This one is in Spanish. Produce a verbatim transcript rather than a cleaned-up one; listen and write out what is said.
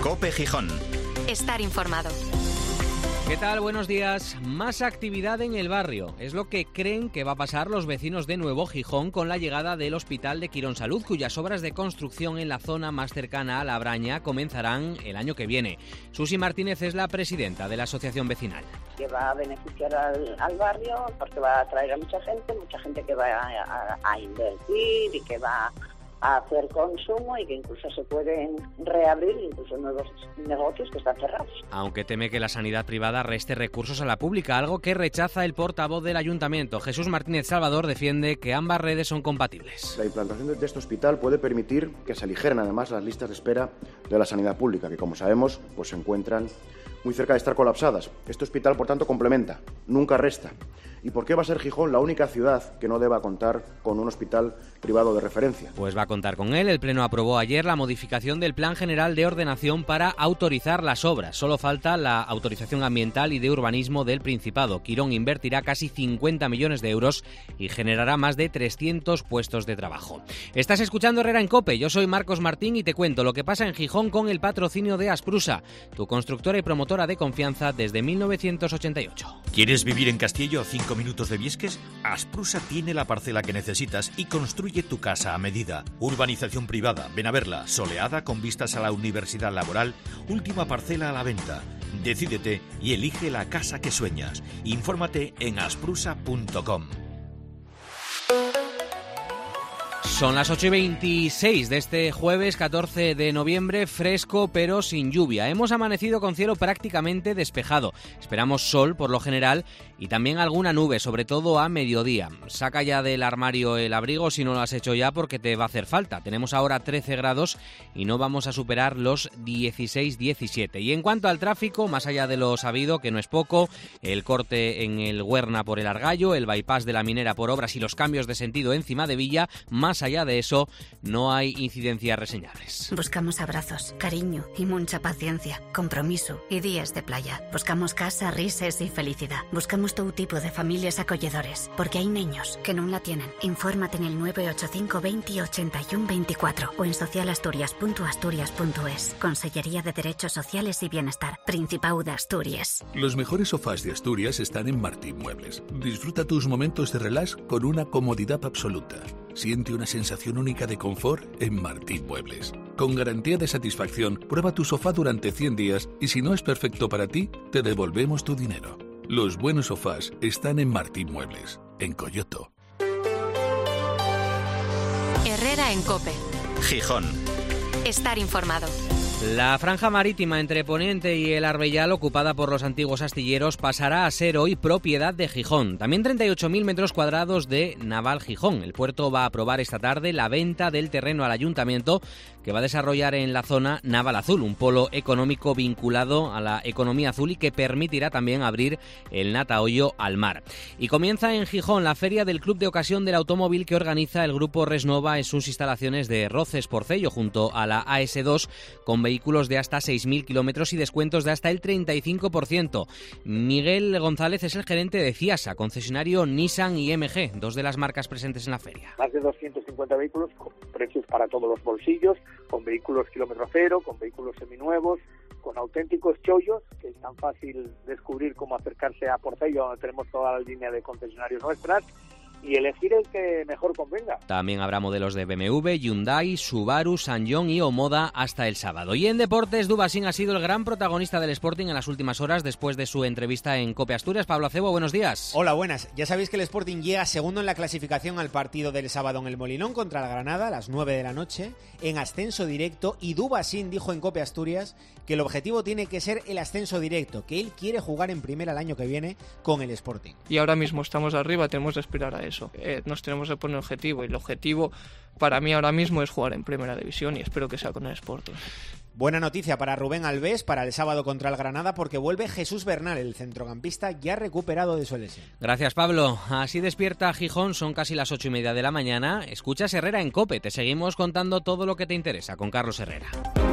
COPE Gijón. Estar informado. ¿Qué tal? Buenos días. Más actividad en el barrio. Es lo que creen que va a pasar los vecinos de Nuevo Gijón con la llegada del Hospital de Quirónsalud, cuyas obras de construcción en la zona más cercana a La Braña comenzarán el año que viene. Susi Martínez es la presidenta de la asociación vecinal. Que va a beneficiar al, al barrio porque va a atraer a mucha gente, mucha gente que va a, a, a invertir y que va a hacer consumo y que incluso se pueden reabrir incluso nuevos negocios que están cerrados. Aunque teme que la sanidad privada reste recursos a la pública, algo que rechaza el portavoz del ayuntamiento. Jesús Martínez Salvador defiende que ambas redes son compatibles. La implantación de este hospital puede permitir que se aligeren además las listas de espera de la sanidad pública, que como sabemos pues se encuentran muy cerca de estar colapsadas. Este hospital, por tanto, complementa, nunca resta. ¿Y por qué va a ser Gijón la única ciudad que no deba contar con un hospital privado de referencia? Pues va a contar con él. El Pleno aprobó ayer la modificación del Plan General de Ordenación para autorizar las obras. Solo falta la autorización ambiental y de urbanismo del Principado. Quirón invertirá casi cincuenta millones de euros y generará más de trescientos puestos de trabajo. Estás escuchando Herrera en COPE. Yo soy Marcos Martín y te cuento lo que pasa en Gijón con el patrocinio de Asprusa, tu constructora y promotora de confianza desde mil novecientos ochenta y ocho. ¿Quieres vivir en Castillo a cinco minutos de Viesques? Asprusa tiene la parcela que necesitas y construye tu casa a medida. Urbanización privada, ven a verla, soleada con vistas a la Universidad Laboral, última parcela a la venta. Decídete y elige la casa que sueñas. Infórmate en asprusa punto com. Son las ocho y veintiséis de este jueves catorce de noviembre, fresco pero sin lluvia. Hemos amanecido con cielo prácticamente despejado. Esperamos sol por lo general y también alguna nube, sobre todo a mediodía. Saca ya del armario el abrigo si no lo has hecho ya porque te va a hacer falta. Tenemos ahora trece grados y no vamos a superar los dieciséis diecisiete. Y en cuanto al tráfico, más allá de lo sabido, que no es poco, el corte en el Huerna por el Argallo, el bypass de la Minera por obras y los cambios de sentido en Cimadevilla, más allá de eso, no hay incidencias reseñables. Buscamos abrazos, cariño y mucha paciencia, compromiso y días de playa. Buscamos casa, risas y felicidad. Buscamos todo tipo de familias acolledores, porque hay niños que no la tienen. Infórmate en el nueve ocho cinco veinte ochenta y uno veinticuatro o en socialasturias punto asturias punto es. Consellería de Derechos Sociales y Bienestar. Principado de Asturias. Los mejores sofás de Asturias están en Martín Muebles. Disfruta tus momentos de relax con una comodidad absoluta. Siente una sensación única de confort en Martín Muebles. Con garantía de satisfacción, prueba tu sofá durante cien días y si no es perfecto para ti, te devolvemos tu dinero. Los buenos sofás están en Martín Muebles, en Coyoto. Herrera en COPE. Gijón. Estar informado. La franja marítima entre Poniente y el Arbellal, ocupada por los antiguos astilleros, pasará a ser hoy propiedad de Gijón. También treinta y ocho mil metros cuadrados de Naval Gijón. El puerto va a aprobar esta tarde la venta del terreno al ayuntamiento que va a desarrollar en la zona Naval Azul, un polo económico vinculado a la economía azul y que permitirá también abrir el Natahoyo al mar. Y comienza en Gijón la feria del Club de Ocasión del Automóvil que organiza el grupo Resnova en sus instalaciones de Roces Porcello junto a la A S dos con vehículos de hasta seis mil kilómetros y descuentos de hasta el treinta y cinco por ciento. Miguel González es el gerente de Ciasa, concesionario Nissan y M G, dos de las marcas presentes en la feria. Más de doscientos cincuenta vehículos con precios para todos los bolsillos, con vehículos kilómetro cero, con vehículos seminuevos, con auténticos chollos, que es tan fácil descubrir cómo acercarse a Porcello, donde tenemos toda la línea de concesionarios nuestras, y elegir el que mejor convenga. También habrá modelos de B M W, Hyundai, Subaru, Sanyong y Omoda hasta el sábado. Y en deportes, Dubasín ha sido el gran protagonista del Sporting en las últimas horas después de su entrevista en COPE Asturias. Pablo Acebo, buenos días. Hola, buenas. Ya sabéis que el Sporting llega segundo en la clasificación al partido del sábado en el Molinón contra la Granada a las nueve de la noche, en ascenso directo, y Dubasín dijo en COPE Asturias que el objetivo tiene que ser el ascenso directo, que él quiere jugar en primera el año que viene con el Sporting. Y ahora mismo estamos arriba, tenemos que aspirar a eso. Eh, nos tenemos que poner objetivo y el objetivo para mí ahora mismo es jugar en primera división y espero que sea con el Sporting. Buena noticia para Rubén Alves para el sábado contra el Granada porque vuelve Jesús Bernal, el centrocampista ya recuperado de su lesión. Gracias, Pablo. Así despierta Gijón, son casi las ocho y media de la mañana. Escuchas Herrera en COPE, te seguimos contando todo lo que te interesa con Carlos Herrera.